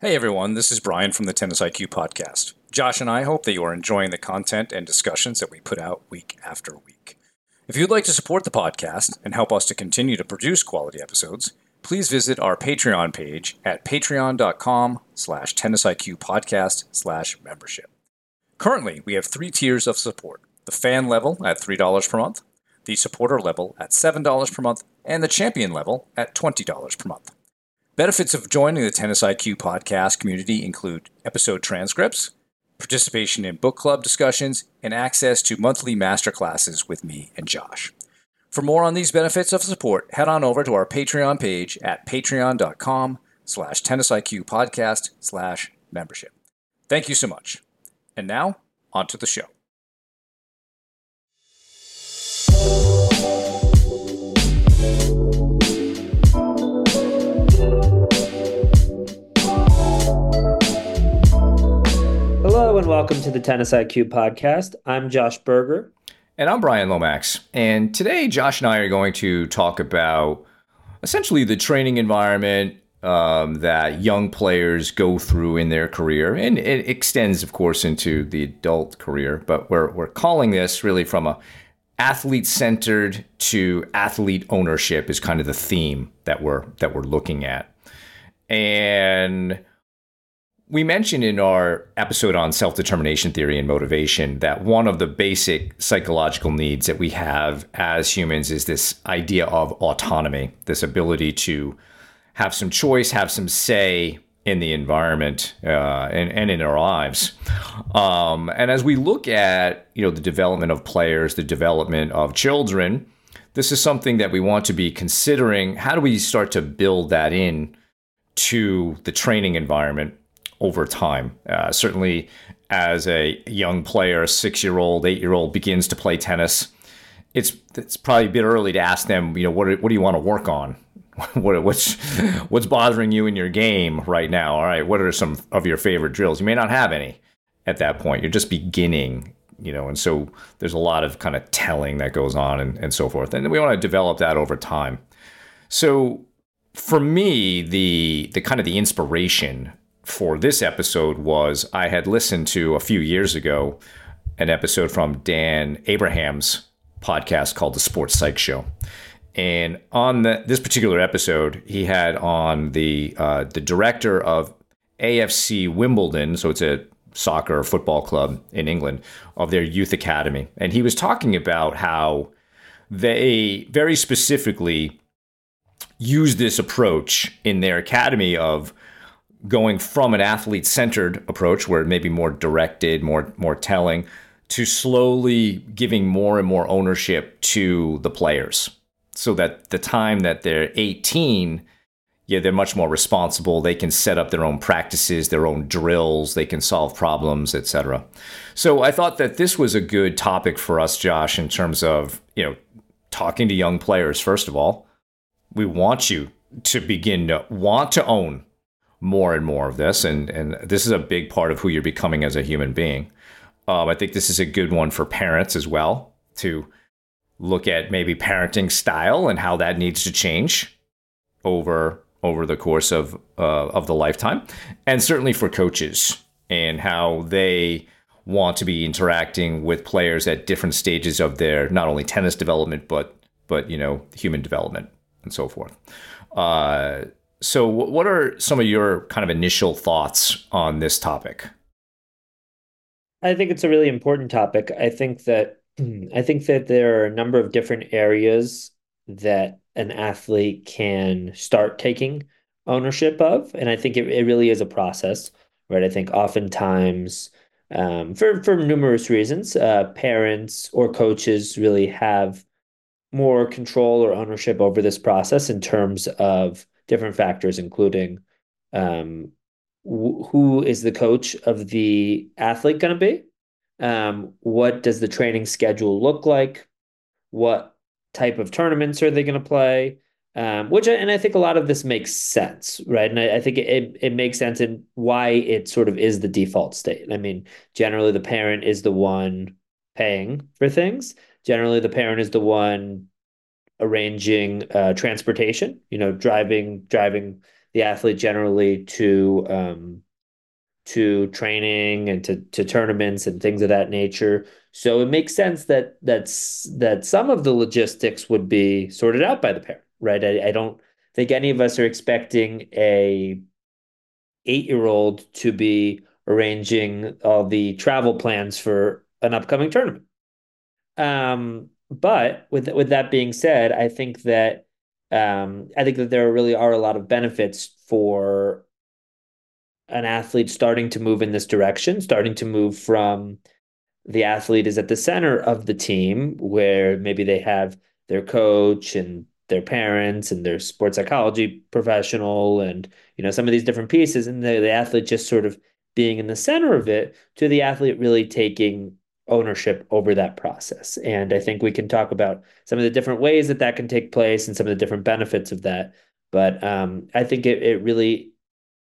Hey everyone, this is Brian from the Tennis IQ podcast. Josh and I hope that you are enjoying the content and discussions that we put out week after week. If you'd like to support the podcast and help us to continue to produce quality episodes, please visit our Patreon page at patreon.com/tennisiqpodcast/membership. Currently, we have 3 tiers of support: the fan level at $3 per month, the supporter level at $7 per month, and the champion level at $20 per month. Benefits of joining the Tennis IQ podcast community include episode transcripts, participation in book club discussions, and access to monthly masterclasses with me and Josh. For more on these benefits of support, head on over to our Patreon page at patreon.com/tennisiqpodcast/membership. Thank you so much. And now, on to the show. Hello and welcome to the Tennis IQ podcast. I'm Josh Berger. And I'm Brian Lomax. And today, Josh and I are going to talk about essentially the training environment that young players go through in their career. And it extends, of course, into the adult career. But we're calling this really from a athlete-centered to athlete ownership is kind of the theme that we're looking at. And we mentioned in our episode on self-determination theory and motivation that one of the basic psychological needs that we have as humans is this idea of autonomy, this ability to have some choice, have some say in the environment and in our lives. And as we look at the development of players, the development of children, this is something that we want to be considering. How do we start to build that in to the training environment over time? Certainly as a young player, a 6-year-old, 8-year-old begins to play tennis, it's probably a bit early to ask them, what do you want to work on? What's bothering you in your game right now? All right, what are some of your favorite drills? You may not have any at that point. You're just beginning, and so there's a lot of kind of telling that goes on and so forth. And we want to develop that over time. So for me, the kind of the inspiration for this episode was I had listened to a few years ago an episode from Dan Abraham's podcast called The Sports Psych Show. And on this particular episode, he had on the director of AFC Wimbledon, so it's a soccer or football club in England, of their youth academy. And he was talking about how they very specifically use this approach in their academy of going from an athlete-centered approach where it may be more directed, more telling, to slowly giving more and more ownership to the players. So that the time that they're 18, they're much more responsible. They can set up their own practices, their own drills. They can solve problems, etc. So I thought that this was a good topic for us, Josh, in terms of, talking to young players. First of all, we want you to begin to want to own more and more of this. And this is a big part of who you're becoming as a human being. I think this is a good one for parents as well, to look at maybe parenting style and how that needs to change over the course of the lifetime. And certainly for coaches and how they want to be interacting with players at different stages of their not only tennis development, but human development and so forth. So what are some of your kind of initial thoughts on this topic? I think it's a really important topic. I think that there are a number of different areas that an athlete can start taking ownership of. And I think it really is a process, right? I think oftentimes, for numerous reasons, parents or coaches really have more control or ownership over this process in terms of different factors, including who is the coach of the athlete going to be? What does the training schedule look like? What type of tournaments are they going to play? And I think a lot of this makes sense, right? And I think it makes sense in why it sort of is the default state. I mean, generally the parent is the one paying for things. Generally, the parent is the one arranging transportation, driving the athlete generally to training and to tournaments and things of that nature. So it makes sense that some of the logistics would be sorted out by the parent, right? I don't think any of us are expecting a 8-year-old to be arranging all the travel plans for an upcoming tournament. But with that being said, I think that there really are a lot of benefits for an athlete starting to move in this direction, starting to move from the athlete is at the center of the team, where maybe they have their coach and their parents and their sports psychology professional and some of these different pieces, and the athlete just sort of being in the center of it, to the athlete really taking ownership over that process. And I think we can talk about some of the different ways that that can take place and some of the different benefits of that. But I think it really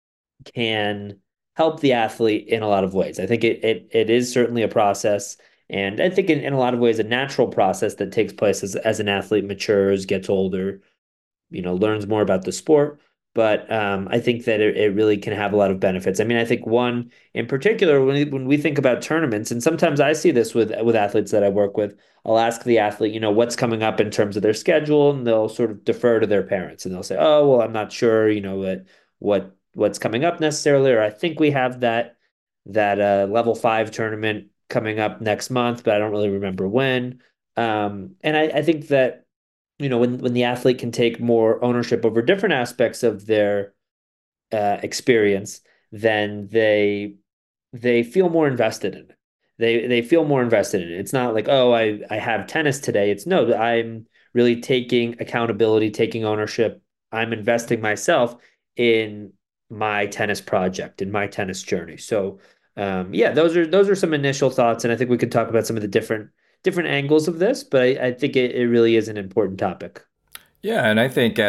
can help the athlete in a lot of ways. I think it is certainly a process, and I think in a lot of ways a natural process that takes place as an athlete matures, gets older, learns more about the sport. But I think that it really can have a lot of benefits. I mean, I think one in particular, when we think about tournaments, and sometimes I see this with athletes that I work with, I'll ask the athlete, what's coming up in terms of their schedule, and they'll sort of defer to their parents, and they'll say, "Oh, well, I'm not sure, what's coming up necessarily, or I think we have that level 5 tournament coming up next month, but I don't really remember when." And I think that when the athlete can take more ownership over different aspects of their experience, then they feel more invested in it. They feel more invested in it. It's not like, oh, I have tennis today. It's no, I'm really taking accountability, taking ownership. I'm investing myself in my tennis project, in my tennis journey. So yeah, those are some initial thoughts, and I think we could talk about some of the different angles of this, but I think it really is an important topic. Yeah, and I think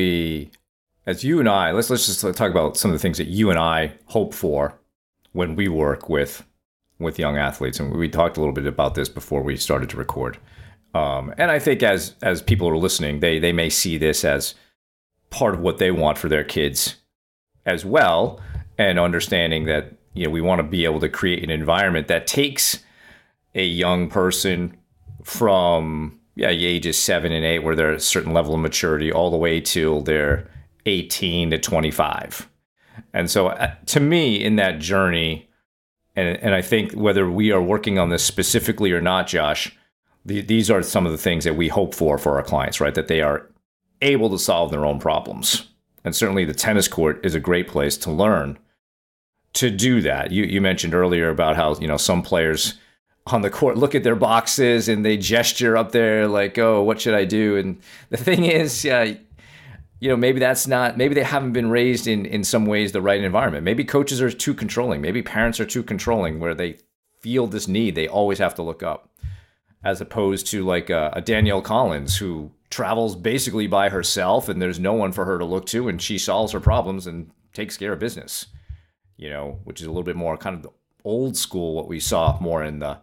as you and I, let's just talk about some of the things that you and I hope for when we work with young athletes, and we talked a little bit about this before we started to record. And I think as people are listening, they may see this as part of what they want for their kids as well, and understanding that we want to be able to create an environment that takes a young person from the ages 7 and 8, where they're at a certain level of maturity, all the way till they're 18 to 25. And so to me, in that journey, and I think whether we are working on this specifically or not, Josh, these are some of the things that we hope for our clients, right? That they are able to solve their own problems. And certainly the tennis court is a great place to learn to do that. You mentioned earlier about how, some players on the court look at their boxes and they gesture up there like, oh, what should I do? And the thing is, maybe maybe they haven't been raised in some ways the right environment. Maybe coaches are too controlling. Maybe parents are too controlling, where they feel this need. They always have to look up, as opposed to like a Danielle Collins, who travels basically by herself and there's no one for her to look to, and she solves her problems and takes care of business, which is a little bit more kind of the old school, what we saw more in the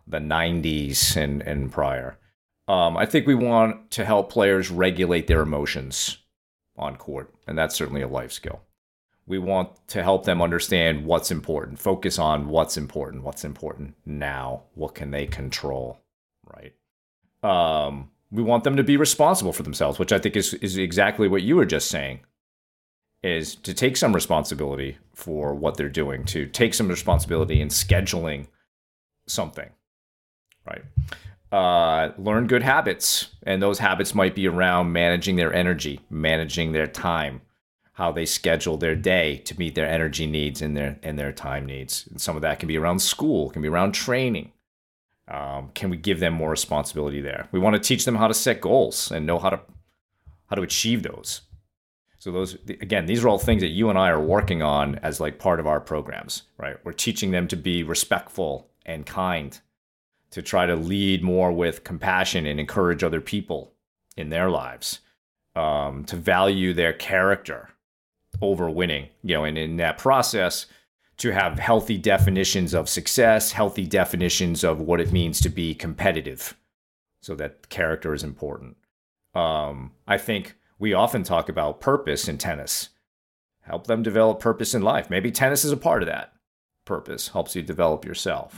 90s and prior. I think we want to help players regulate their emotions on court, and that's certainly a life skill. We want to help them understand what's important, focus on what's important now, what can they control, right? We want them to be responsible for themselves, which I think is exactly what you were just saying, is to take some responsibility for what they're doing, to take some responsibility in scheduling something, right? Learn good habits, and those habits might be around managing their energy, managing their time, how they schedule their day to meet their energy needs and their time needs. And some of that can be around school, can be around training. Can we give them more responsibility there? We want to teach them how to set goals and know how to achieve those. So those, again, these are all things that you and I are working on as like part of our programs, right? We're teaching them to be respectful and kind, to try to lead more with compassion and encourage other people in their lives, to value their character over winning, and in that process, to have healthy definitions of success, healthy definitions of what it means to be competitive, so that character is important. I think we often talk about purpose in tennis, help them develop purpose in life. Maybe tennis is a part of that purpose, helps you develop yourself.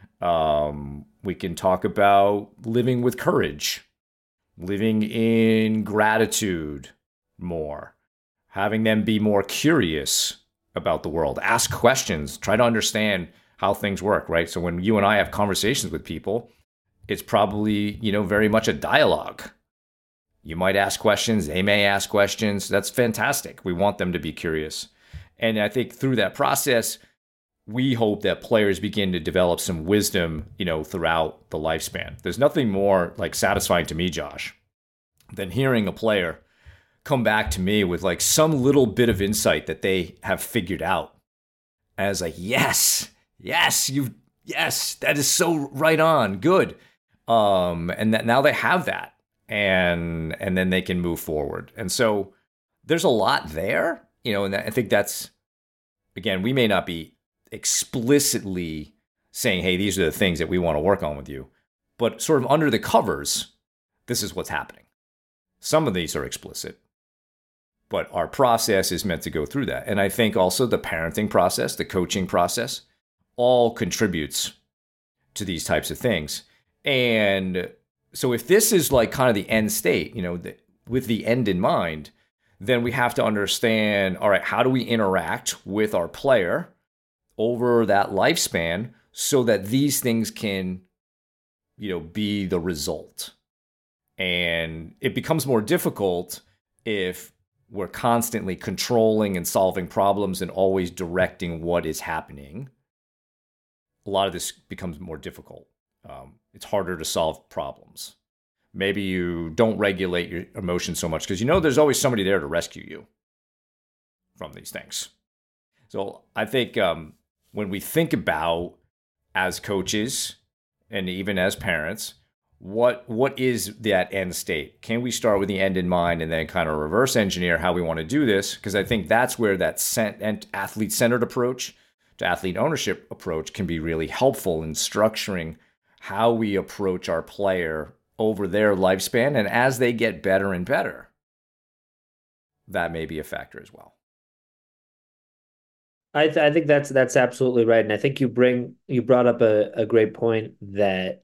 We can talk about living with courage, living in gratitude more, having them be more curious about the world, ask questions, try to understand how things work, right? So when you and I have conversations with people, it's probably, very much a dialogue. You might ask questions, they may ask questions. That's fantastic. We want them to be curious. And I think through that process, we hope that players begin to develop some wisdom, throughout the lifespan. There's nothing more like satisfying to me, Josh, than hearing a player come back to me with like some little bit of insight that they have figured out. And I was like, yes, that is so right on. Good. And that now they have that, and then they can move forward. And so there's a lot there, and I think that's, again, we may not be explicitly saying, hey, these are the things that we want to work on with you, but sort of under the covers, this is what's happening. Some of these are explicit, but our process is meant to go through that. And I think also the parenting process, the coaching process, all contributes to these types of things. And so if this is like kind of the end state, with the end in mind, then we have to understand, all right, how do we interact with our player over that lifespan so that these things can, be the result? And it becomes more difficult if we're constantly controlling and solving problems and always directing what is happening. A lot of this becomes more difficult. It's harder to solve problems. Maybe you don't regulate your emotions so much because there's always somebody there to rescue you from these things. So I think when we think about, as coaches and even as parents, what is that end state? Can we start with the end in mind and then kind of reverse engineer how we want to do this? Because I think that's where that athlete-centered approach to athlete ownership approach can be really helpful in structuring how we approach our player over their lifespan. And as they get better and better, that may be a factor as well. I think that's absolutely right, and I think you brought up a great point that,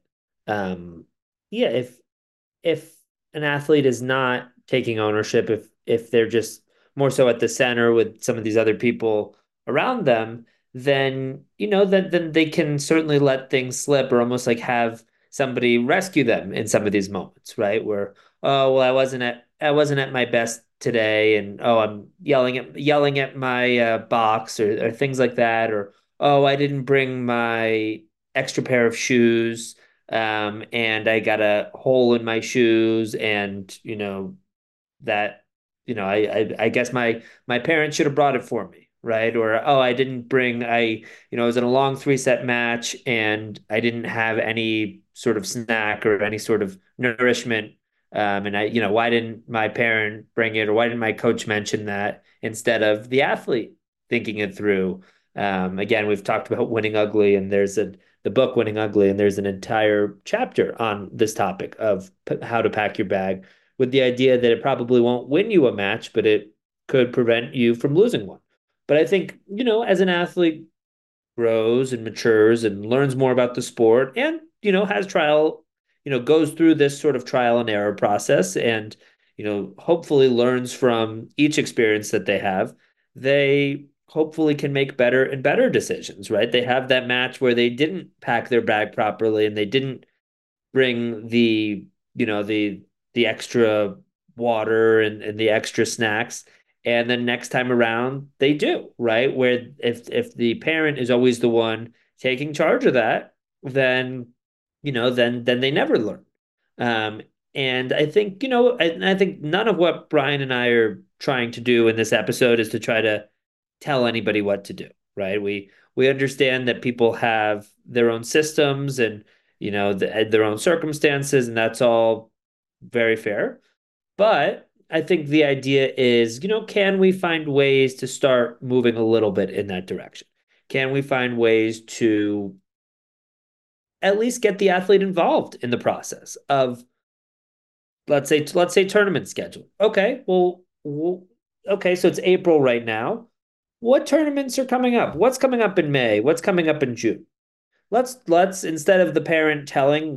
yeah, if an athlete is not taking ownership, if they're just more so at the center with some of these other people around them, then then they can certainly let things slip or almost like have somebody rescue them in some of these moments, right? Where, oh well, I wasn't at my best today, and oh, I'm yelling at my box, or things like that, or oh, I didn't bring my extra pair of shoes, and I got a hole in my shoes, and that I guess my parents should have brought it for me, right? Or oh, I didn't bring I was in a long 3-set match and I didn't have any sort of snack or any sort of nourishment, and why didn't my parent bring it, or why didn't my coach mention that instead of the athlete thinking it through? Again, we've talked about Winning Ugly, and there's the book Winning Ugly, and there's an entire chapter on this topic of how to pack your bag, with the idea that it probably won't win you a match, but it could prevent you from losing one. But I think, as an athlete grows and matures and learns more about the sport and, has trial, goes through this sort of trial and error process and, hopefully learns from each experience that they have, they hopefully can make better and better decisions, right? They have that match where they didn't pack their bag properly and they didn't bring the extra water and the extra snacks. And then next time around, they do, right? Where if the parent is always the one taking charge of that, then then they never learn. Um, and I think I think none of what Brian and I are trying to do in this episode is to try to tell anybody what to do, right? We understand that people have their own systems and their own circumstances, and that's all very fair. But I think the idea is, can we find ways to start moving a little bit in that direction? Can we find ways to at least get the athlete involved in the process of, let's say tournament schedule? Okay, well, okay, so it's April right now. What tournaments are coming up? What's coming up in May? What's coming up in June? Let's instead of the parent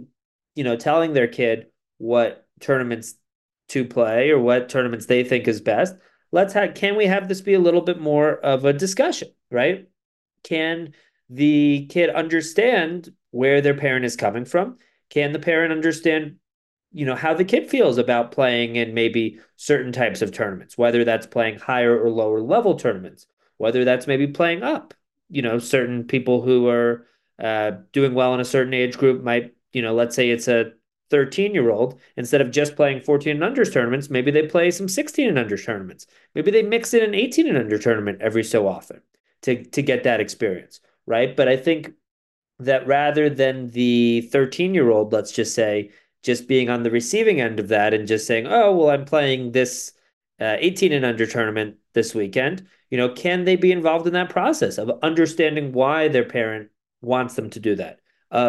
telling their kid what tournaments to play or what tournaments they think is best, can we have this be a little bit more of a discussion, right? Can the kid understand where their parent is coming from? Can the parent understand, how the kid feels about playing in maybe certain types of tournaments, whether that's playing higher or lower level tournaments, whether that's maybe playing up. Certain people who are doing well in a certain age group might, let's say it's a 13-year-old, instead of just playing 14 and under tournaments, maybe they play some 16 and under tournaments. Maybe they mix in an 18 and under tournament every so often to get that experience, right? But I think that rather than the 13-year-old, let's just say, just being on the receiving end of that and just saying, oh, well, I'm playing this 18 and under tournament this weekend, can they be involved in that process of understanding why their parent wants them to do that?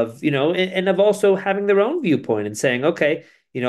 And of also having their own viewpoint and saying, okay,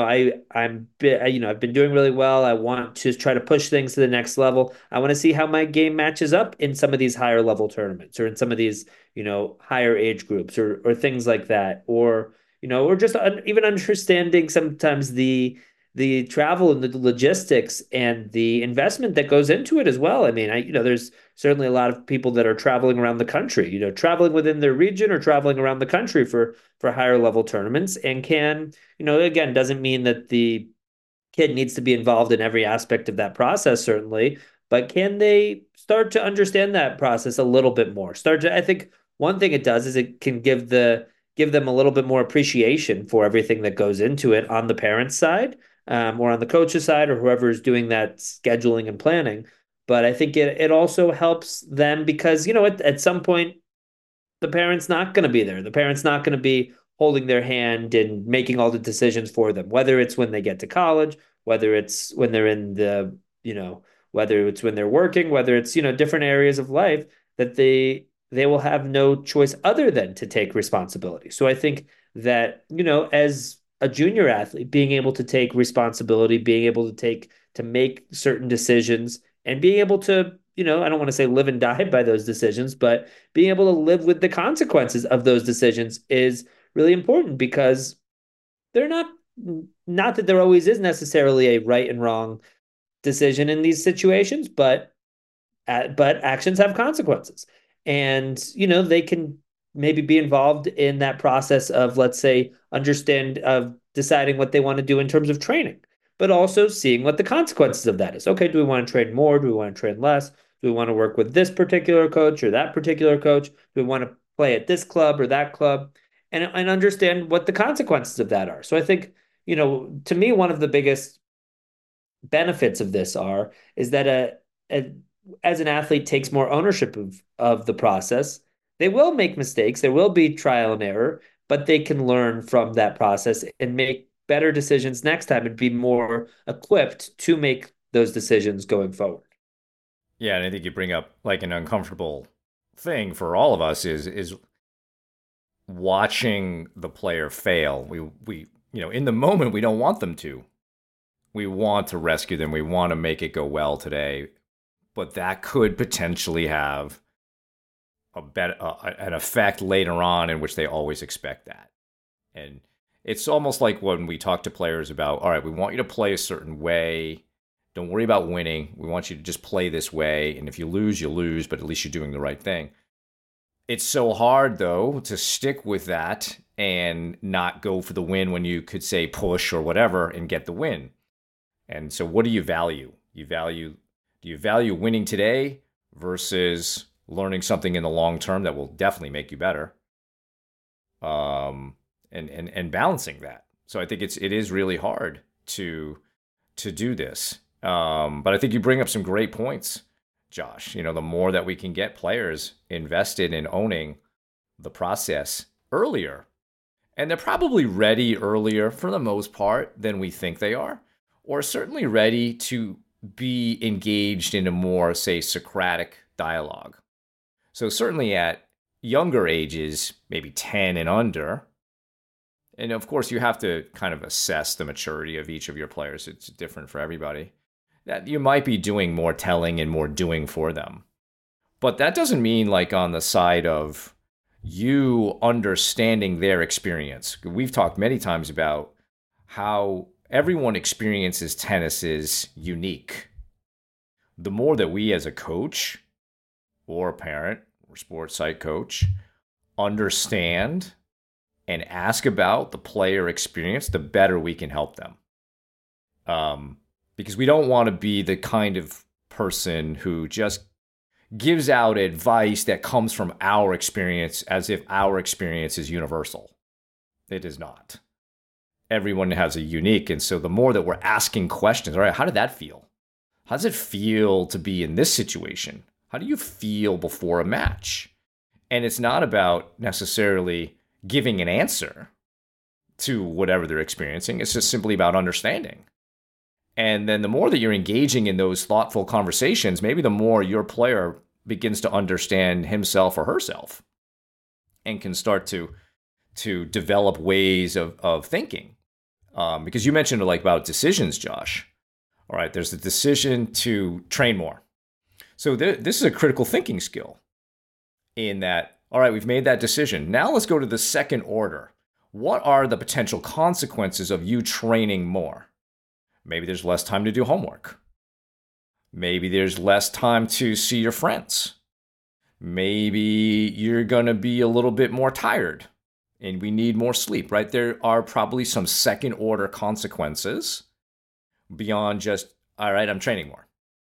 I've been doing really well. I want to try to push things to the next level. I want to see how my game matches up in some of these higher level tournaments or in some of these, higher age groups or things like that. Or just even understanding sometimes the travel and the logistics and the investment that goes into it as well. I mean, there's certainly a lot of people that are traveling around the country, traveling within their region or traveling around the country for higher level tournaments and again, doesn't mean that the kid needs to be involved in every aspect of that process, certainly, but can they start to understand that process a little bit more? I think one thing it does is it can give them a little bit more appreciation for everything that goes into it on the parents' side, or on the coach's side, or whoever is doing that scheduling and planning. But I think it also helps them because, at some point, the parent's not going to be there. The parent's not going to be holding their hand and making all the decisions for them, whether it's when they get to college, whether it's when they're in whether it's when they're working, whether it's, different areas of life that they will have no choice other than to take responsibility. So I think that, as a junior athlete, being able to take responsibility, being able to make certain decisions and being able to, I don't want to say live and die by those decisions, but being able to live with the consequences of those decisions is really important because they're not that there always is necessarily a right and wrong decision in these situations, but actions have consequences. And, they can maybe be involved in that process of, let's say, understand of deciding what they want to do in terms of training, but also seeing what the consequences of that is. Okay, do we want to train more? Do we want to train less? Do we want to work with this particular coach or that particular coach? Do we want to play at this club or that club? And understand what the consequences of that are. So I think, to me, one of the biggest benefits of this is that as an athlete takes more ownership of the process, they will make mistakes, there will be trial and error, but they can learn from that process and make better decisions next time and be more equipped to make those decisions going forward. Yeah, and I think you bring up like an uncomfortable thing for all of us is watching the player fail. We in the moment we don't want them to. We want to rescue them. We want to make it go well today, but that could potentially have an effect later on in which they always expect that. And it's almost like when we talk to players about, all right, we want you to play a certain way. Don't worry about winning. We want you to just play this way. And if you lose, you lose, but at least you're doing the right thing. It's so hard, though, to stick with that and not go for the win when you could say push or whatever and get the win. And so what do you value? Do you value winning today versus learning something in the long term that will definitely make you better? And balancing that. So I think it is really hard to do this. But I think you bring up some great points, Josh. The more that we can get players invested in owning the process earlier, and they're probably ready earlier for the most part than we think they are, or certainly ready to be engaged in a more, say, Socratic dialogue. So certainly at younger ages, maybe 10 and under, and of course you have to kind of assess the maturity of each of your players. It's different for everybody. that you might be doing more telling and more doing for them. But that doesn't mean like on the side of you understanding their experience. We've talked many times about how everyone experiences tennis is unique. The more that we as a coach or a parent or sports site coach understand and ask about the player experience, the better we can help them. Because we don't want to be the kind of person who just gives out advice that comes from our experience as if our experience is universal. It is not. Everyone has a unique. And so the more that we're asking questions, all right, how did that feel? How does it feel to be in this situation? How do you feel before a match? And it's not about necessarily giving an answer to whatever they're experiencing. It's just simply about understanding. And then the more that you're engaging in those thoughtful conversations, maybe the more your player begins to understand himself or herself and can start to develop ways of thinking. Because you mentioned like about decisions, Josh. All right, there's the decision to train more. So this is a critical thinking skill in that, all right, we've made that decision. Now let's go to the second order. What are the potential consequences of you training more? Maybe there's less time to do homework. Maybe there's less time to see your friends. Maybe you're going to be a little bit more tired and we need more sleep, right? There are probably some second order consequences beyond just, all right, I'm training more.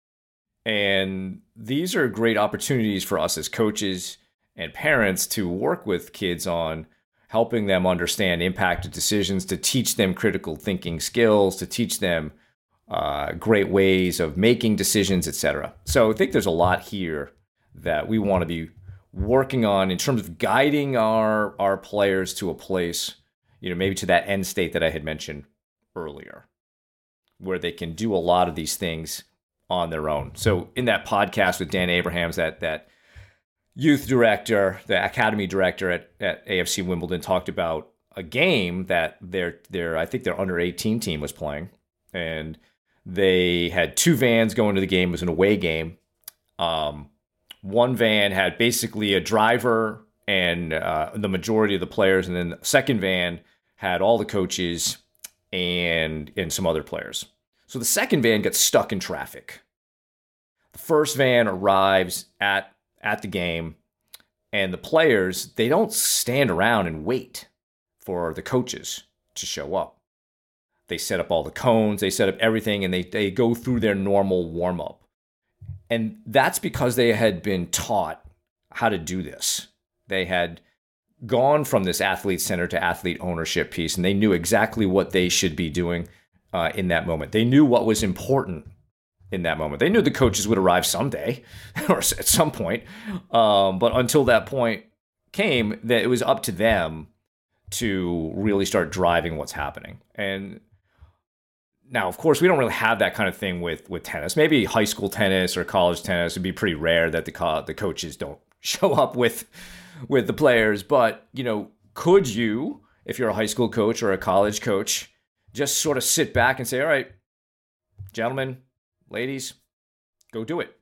And these are great opportunities for us as coaches and parents to work with kids on helping them understand impacted decisions, to teach them critical thinking skills, to teach them great ways of making decisions, etc. So I think there's a lot here that we want to be working on in terms of guiding our players to a place, maybe to that end state that I had mentioned earlier, where they can do a lot of these things on their own. So in that podcast with Dan Abrahams, that youth director, the academy director at AFC Wimbledon, talked about a game that I think their under 18 team was playing, and they had two vans going to the game. It was an away game. One van had basically a driver and the majority of the players, and then the second van had all the coaches and some other players. So the second van gets stuck in traffic. The first van arrives at the game, and the players, they don't stand around and wait for the coaches to show up. They set up all the cones, they set up everything, and they go through their normal warm-up. And that's because they had been taught how to do this. They had gone from this athlete center to athlete ownership piece, and they knew exactly what they should be doing in that moment. They knew what was important in that moment. They knew the coaches would arrive someday or at some point. But until that point came, that it was up to them to really start driving what's happening. And now, of course, we don't really have that kind of thing with tennis. Maybe high school tennis or college tennis would be pretty rare that the coaches don't show up with the players. But, could you, if you're a high school coach or a college coach, just sort of sit back and say, all right, gentlemen, ladies, go do it.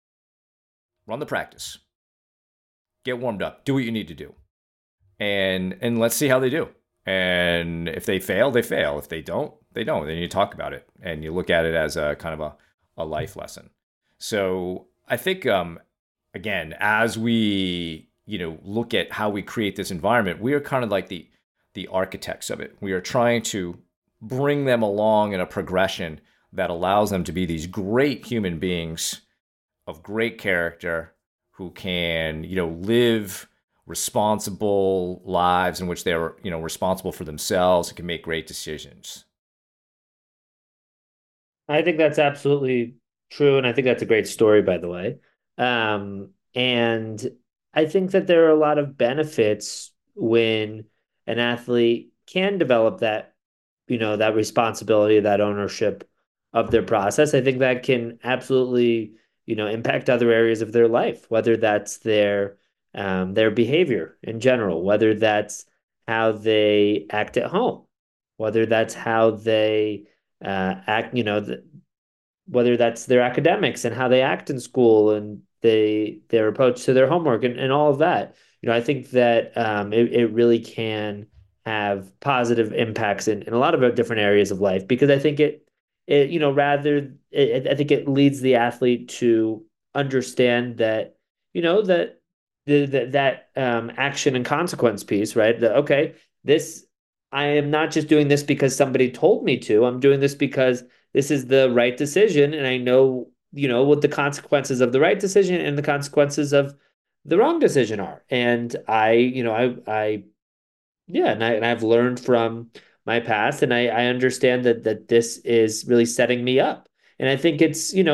Run the practice. Get warmed up. Do what you need to do. And let's see how they do. And if they fail, they fail. If they don't, they don't. Then you talk about it and you look at it as a kind of a life lesson. So I think, again, as we, look at how we create this environment, we are kind of like the architects of it. We are trying to bring them along in a progression that allows them to be these great human beings of great character who can, live responsible lives in which they're, responsible for themselves and can make great decisions. I think that's absolutely true. And I think that's a great story, by the way. And I think that there are a lot of benefits when an athlete can develop that, that responsibility, that ownership of their process. I think that can absolutely, impact other areas of their life, whether that's their behavior in general, whether that's how they act at home, whether that's how they act, whether that's their academics and how they act in school and their approach to their homework and all of that. I think that it really can have positive impacts in a lot of different areas of life because I think I think it leads the athlete to understand that, that action and consequence piece, right? Okay, this I am not just doing this because somebody told me to. I'm doing this because this is the right decision, and I know, what the consequences of the right decision and the consequences of the wrong decision are. And and I've learned from my past, and I understand that this is really setting me up. And I think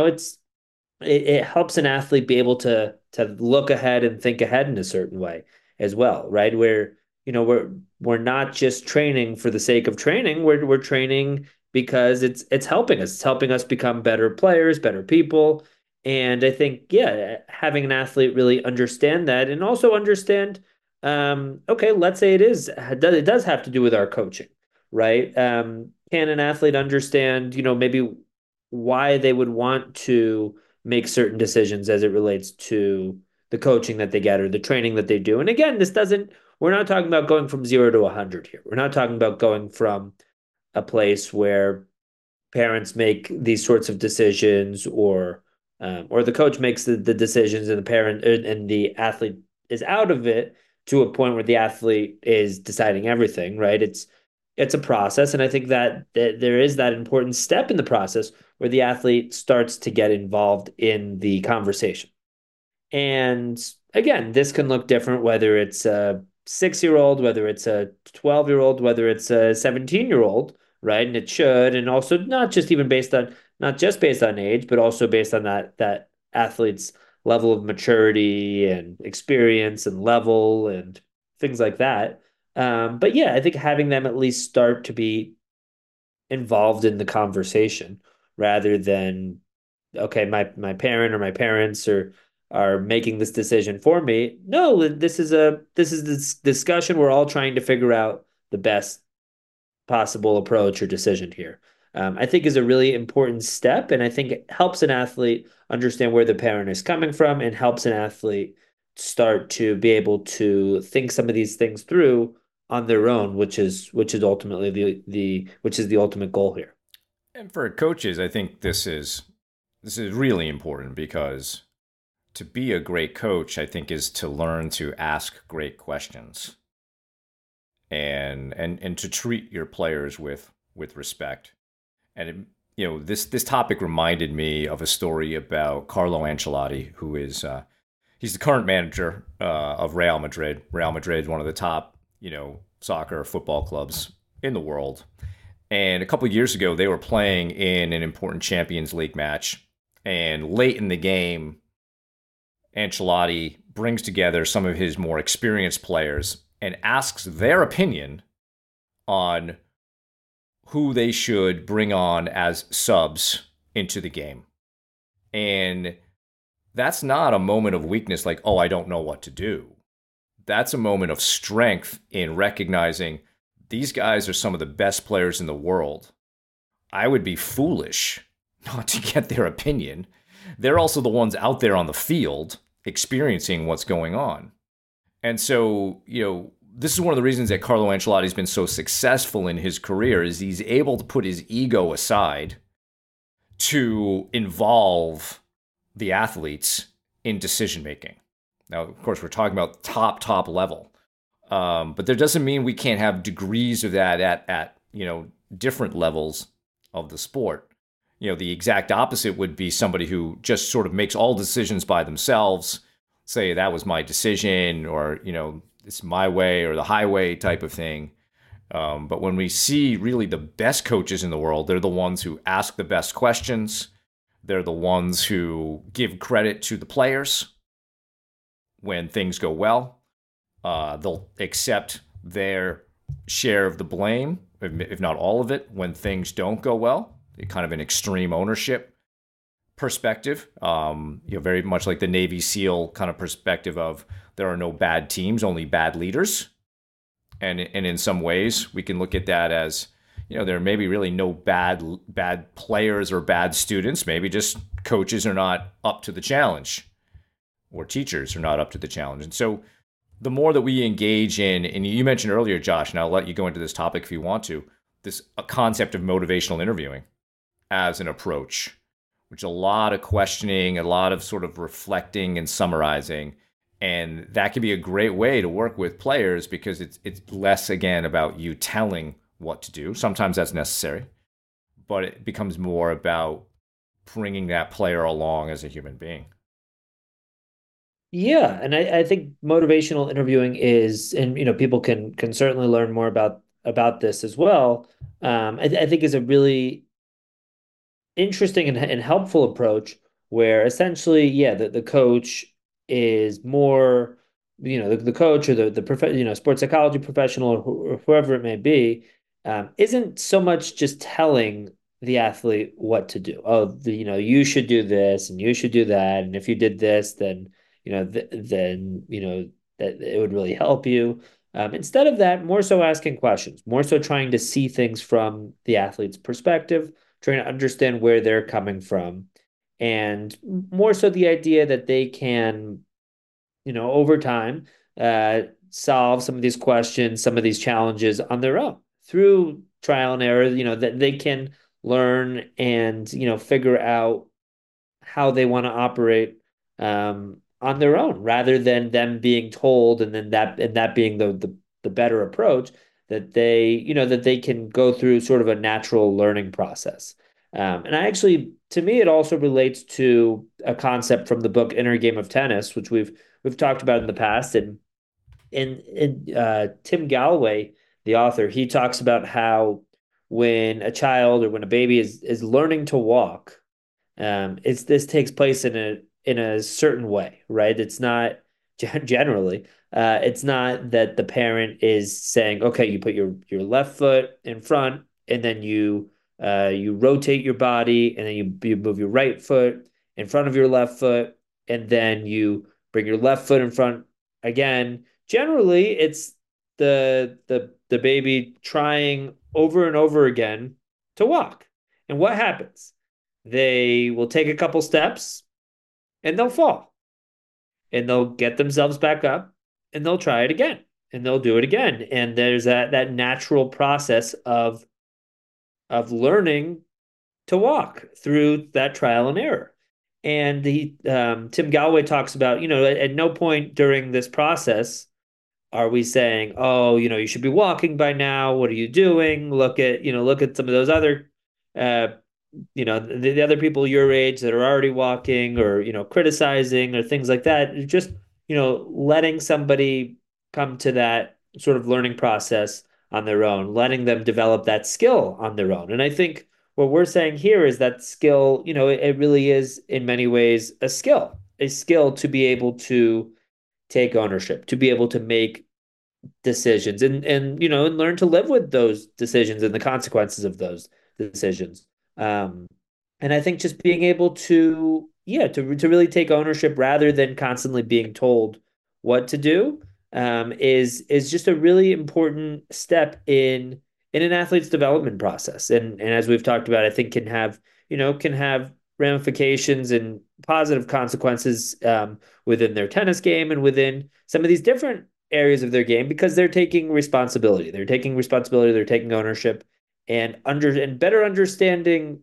it helps an athlete be able to look ahead and think ahead in a certain way as well, right? Where we're not just training for the sake of training. We're training because it's helping us. It's helping us become better players, better people. And I think, yeah, having an athlete really understand that and also understand, okay, let's say it does have to do with our coaching, right? Can an athlete understand, maybe why they would want to make certain decisions as it relates to the coaching that they get or the training that they do? And again, we're not talking about going from 0 to 100 here. We're not talking about going from a place where parents make these sorts of decisions or the coach makes the decisions and the parent and the athlete is out of it to a point where the athlete is deciding everything, right? It's a process, and I think that there is that important step in the process where the athlete starts to get involved in the conversation. And again, this can look different whether it's a 6 year old, whether it's a 12-year old, whether it's a 17-year old, right? And it should, and also not just based on age, but also based on that athlete's level of maturity and experience and level and things like that. But yeah, I think having them at least start to be involved in the conversation rather than, okay, my parent or my parents are making this decision for me. No, this discussion. We're all trying to figure out the best possible approach or decision here. I think is a really important step, and I think it helps an athlete understand where the parent is coming from, and helps an athlete start to be able to think some of these things through on their own, which is ultimately the ultimate goal here. And for coaches, I think this is really important because to be a great coach, I think, is to learn to ask great questions and to treat your players with respect. And this topic reminded me of a story about Carlo Ancelotti, who is he's the current manager of Real Madrid. Real Madrid, one of the top soccer football clubs in the world. And a couple of years ago, they were playing in an important Champions League match. And late in the game, Ancelotti brings together some of his more experienced players and asks their opinion on who they should bring on as subs into the game. And that's not a moment of weakness like, oh, I don't know what to do. That's a moment of strength in recognizing these guys are some of the best players in the world. I would be foolish not to get their opinion. They're also the ones out there on the field experiencing what's going on. And so, this is one of the reasons that Carlo Ancelotti's been so successful in his career is he's able to put his ego aside to involve the athletes in decision making. Now, of course, we're talking about top level, but there doesn't mean we can't have degrees of that at different levels of the sport. The exact opposite would be somebody who just sort of makes all decisions by themselves, say that was my decision, or it's my way or the highway type of thing. But when we see really the best coaches in the world, they're the ones who ask the best questions. They're the ones who give credit to the players when things go well. They'll accept their share of the blame, if not all of it, when things don't go well. Kind of an extreme ownership perspective, very much like the Navy SEAL kind of perspective of there are no bad teams, only bad leaders. And in some ways, we can look at that as, there may be really no bad players or bad students. Maybe just coaches are not up to the challenge, or teachers are not up to the challenge. And so the more that we engage in, and you mentioned earlier, Josh, and I'll let you go into this topic if you want to, this a concept of motivational interviewing as an approach, which a lot of questioning, a lot of sort of reflecting and summarizing. And that can be a great way to work with players because it's less, again, about you telling what to do. Sometimes that's necessary, but it becomes more about bringing that player along as a human being. Yeah, and I think motivational interviewing is, and people can certainly learn more about this as well. I think is a really interesting and helpful approach where essentially, yeah, the coach is more, the coach or the sports psychology professional or whoever it may be, isn't so much just telling the athlete what to do. Oh, you should do this and you should do that, and if you did this, then then that it would really help you. Instead of that, more so asking questions, more so trying to see things from the athlete's perspective, trying to understand where they're coming from, and more so the idea that they can, over time, solve some of these questions, some of these challenges on their own through trial and error, that they can learn and, figure out how they want to operate on their own rather than them being told and that being the better approach that they can go through sort of a natural learning process. And I actually, to me, it also relates to a concept from the book Inner Game of Tennis, which we've talked about in the past. And Tim Galloway, the author, he talks about how when a child or when a baby is learning to walk, it's this takes place in a certain way, right? It's not generally. It's not that the parent is saying, "Okay, you put your left foot in front, and then you rotate your body, and then you move your right foot in front of your left foot, and then you bring your left foot in front again." Generally, it's the baby trying over and over again to walk. And what happens? They will take a couple steps and they'll fall and they'll get themselves back up and they'll try it again and they'll do it again. And there's that natural process of learning to walk through that trial and error. And Tim Galloway talks about, at no point during this process are we saying, oh, you should be walking by now. What are you doing? Look at some of those other, uh, the other people your age that are already walking or, criticizing or things like that. Just, letting somebody come to that sort of learning process on their own, letting them develop that skill on their own. And I think what we're saying here is that skill, it really is in many ways a skill to be able to take ownership, to be able to make decisions and learn to live with those decisions and the consequences of those decisions. Um, and I think just being able to, yeah, to really take ownership rather than constantly being told what to do, is just a really important step in an athlete's development process. And as we've talked about, I think can have ramifications and positive consequences within their tennis game and within some of these different areas of their game because they're taking responsibility. They're taking responsibility. They're taking ownership and better understanding,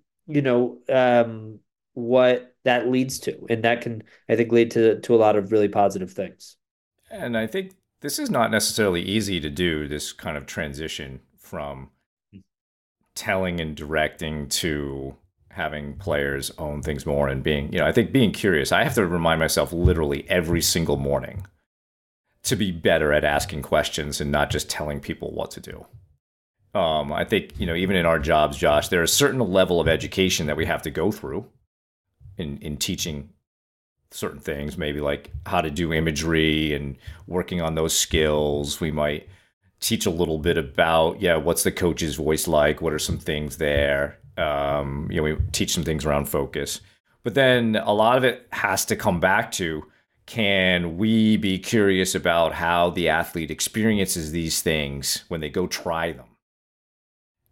what that leads to, and that can, I think, lead to a lot of really positive things. And I think this is not necessarily easy to do, this kind of transition from telling and directing to having players own things more and being, I think being curious. I have to remind myself literally every single morning to be better at asking questions and not just telling people what to do. I think, even in our jobs, Josh, there's a certain level of education that we have to go through in teaching certain things, maybe like how to do imagery and working on those skills. We might teach a little bit about, what's the coach's voice like? What are some things there? We teach some things around focus. But then a lot of it has to come back to, can we be curious about how the athlete experiences these things when they go try them?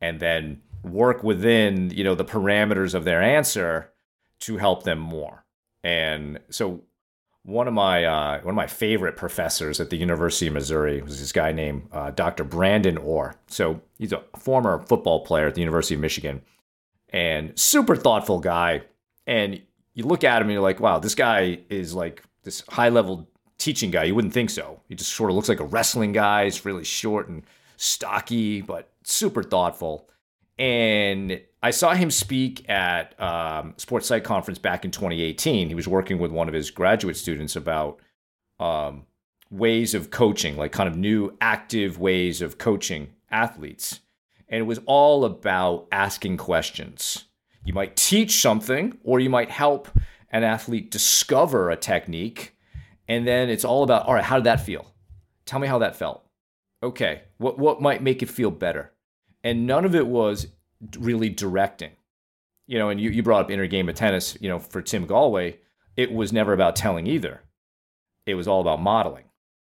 and then work within, the parameters of their answer to help them more. And so one of my favorite professors at the University of Missouri was this guy named Dr. Brandon Orr. So he's a former football player at the University of Michigan and super thoughtful guy. And you look at him and you're like, wow, this guy is like this high level teaching guy. You wouldn't think so. He just sort of looks like a wrestling guy. He's really short and stocky, but super thoughtful. And I saw him speak at Sports Psych Conference back in 2018. He was working with one of his graduate students about ways of coaching, like kind of new active ways of coaching athletes. And it was all about asking questions. You might teach something, or you might help an athlete discover a technique. And then it's all about, all right, how did that feel? Tell me how that felt. Okay, what might make it feel better? And none of it was really directing. And you brought up Inner Game of Tennis, for Tim Gallwey, it was never about telling either. It was all about modeling.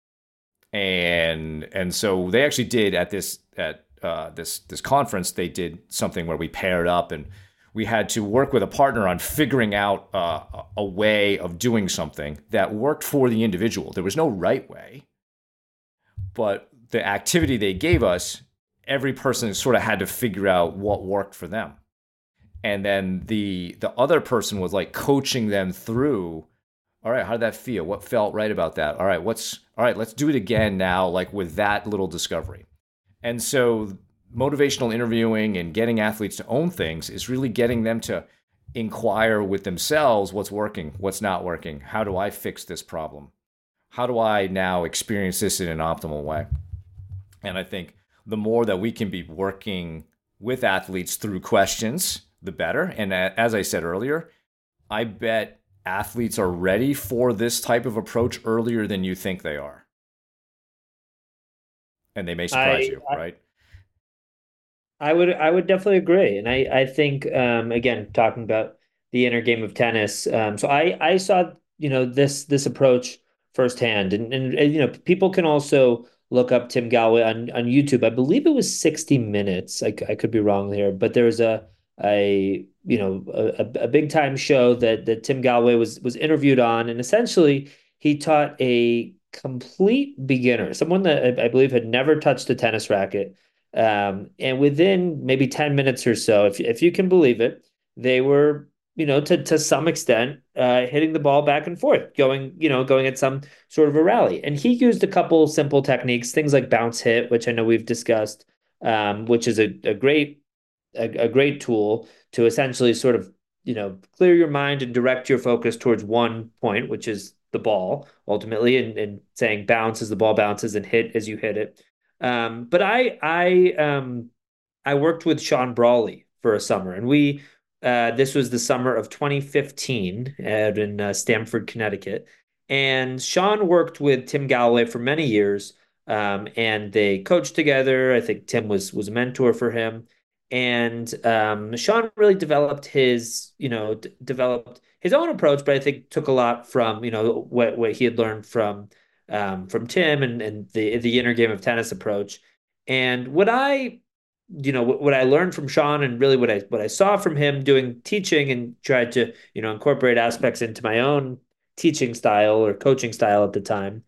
And so they actually did at this conference, they did something where we paired up and we had to work with a partner on figuring out a way of doing something that worked for the individual. There was no right way, but the activity they gave us, every person sort of had to figure out what worked for them. And then the other person was like coaching them through, all right, how did that feel? What felt right about that? All right, let's do it again now, like with that little discovery. And so motivational interviewing and getting athletes to own things is really getting them to inquire with themselves what's working, what's not working. How do I fix this problem? How do I now experience this in an optimal way? And I think the more that we can be working with athletes through questions, the better. And as I said earlier, I bet athletes are ready for this type of approach earlier than you think they are. And they may surprise you, right? I would definitely agree, and I think again talking about the inner game of tennis. So I saw this approach firsthand, and people can also look up Tim Gallwey on YouTube. I believe it was 60 Minutes. I could be wrong here, but there was a big time show that Tim Gallwey was interviewed on, and essentially he taught a complete beginner, someone that I believe had never touched a tennis racket. And within maybe 10 minutes or so, if you can believe it, they were, to some extent, hitting the ball back and forth, going at some sort of a rally. And he used a couple simple techniques, things like bounce hit, which I know we've discussed, which is a great tool to essentially sort of, clear your mind and direct your focus towards one point, which is the ball ultimately, and saying bounce as the ball bounces and hit as you hit it. But I worked with Sean Brawley for a summer, and we this was the summer of 2015 out in Stamford, Connecticut. And Sean worked with Tim Gallwey for many years, and they coached together. I think Tim was a mentor for him, and Sean really developed developed his own approach, but I think took a lot from what he had learned from Tim and the inner game of tennis approach. And what I learned from Sean, and really what I saw from him doing teaching and tried to incorporate aspects into my own teaching style or coaching style at the time,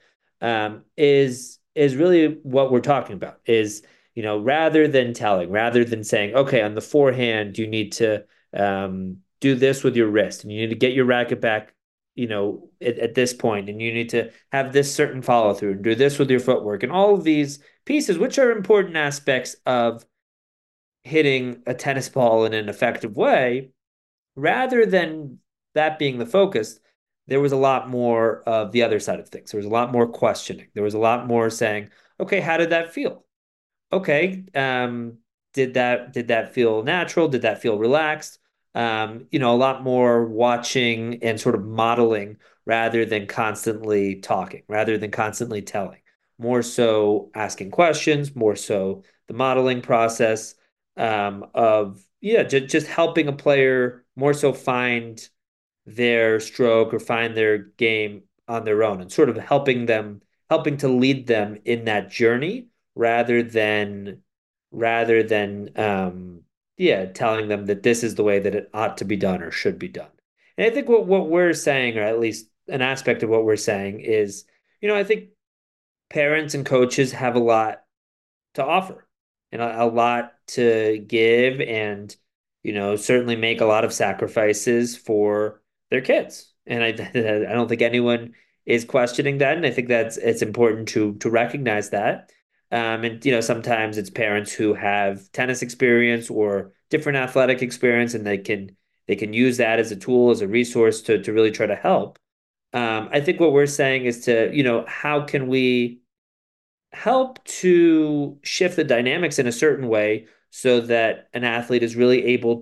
is really what we're talking about. Is rather than telling, rather than saying, okay, on the forehand you need to do this with your wrist, and you need to get your racket back at this point, and you need to have this certain follow through and do this with your footwork and all of these pieces, which are important aspects of hitting a tennis ball in an effective way. Rather than that being the focus, there was a lot more of the other side of things. There was a lot more questioning. There was a lot more saying, okay, how did that feel? Okay, did that feel natural? Did that feel relaxed? A lot more watching and sort of modeling rather than constantly talking, rather than constantly telling. More so asking questions, more so the modeling process of yeah, just helping a player more so find their stroke or find their game on their own, and sort of helping to lead them in that journey rather than rather than telling them that this is the way that it ought to be done or should be done. And I think what we're saying, or at least an aspect of what we're saying, is, I think parents and coaches have a lot to offer and a lot to give, and certainly make a lot of sacrifices for their kids. And I don't think anyone is questioning that, and I think it's important to recognize that. And sometimes it's parents who have tennis experience or different athletic experience, and they can use that as a tool, as a resource to really try to help. I think what we're saying is to, how can we help to shift the dynamics in a certain way so that an athlete is really able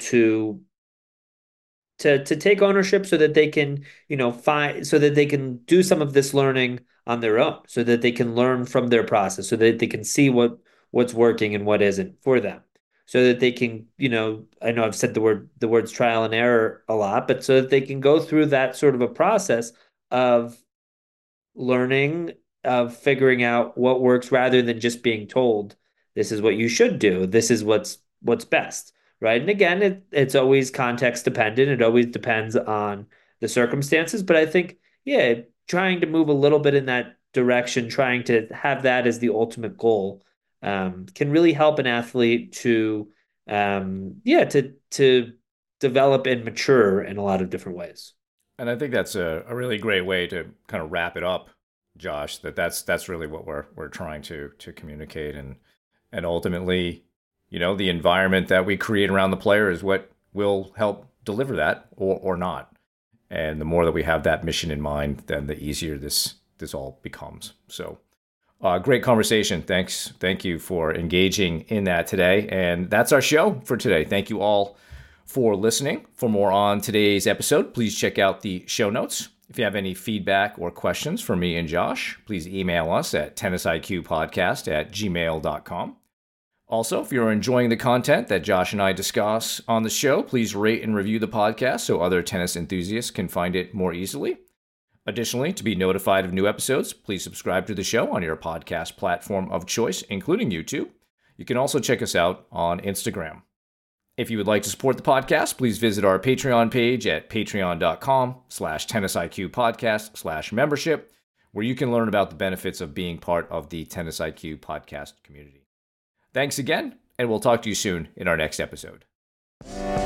to take ownership, so that they can, find, so that they can do some of this learning on their own, so that they can learn from their process, so that they can see what's working and what isn't for them, so that they can, I know I've said the words trial and error a lot, but so that they can go through that sort of a process of learning, of figuring out what works, rather than just being told this is what you should do, this is what's best, right? And again, it's always context dependent, it always depends on the circumstances, but I think, yeah, trying to move a little bit in that direction, trying to have that as the ultimate goal, can really help an athlete to to develop and mature in a lot of different ways. And I think that's a really great way to kind of wrap it up, Josh. That's really what we're trying to communicate, and ultimately, the environment that we create around the player is what will help deliver that or not. And the more that we have that mission in mind, then the easier this all becomes. So, great conversation. Thank you for engaging in that today. And that's our show for today. Thank you all for listening. For more on today's episode, please check out the show notes. If you have any feedback or questions for me and Josh, please email us at tennisiqpodcast@gmail.com. Also, if you're enjoying the content that Josh and I discuss on the show, please rate and review the podcast so other tennis enthusiasts can find it more easily. Additionally, to be notified of new episodes, please subscribe to the show on your podcast platform of choice, including YouTube. You can also check us out on Instagram. If you would like to support the podcast, please visit our Patreon page at patreon.com/tennisiqpodcast/membership, where you can learn about the benefits of being part of the Tennis IQ podcast community. Thanks again, and we'll talk to you soon in our next episode.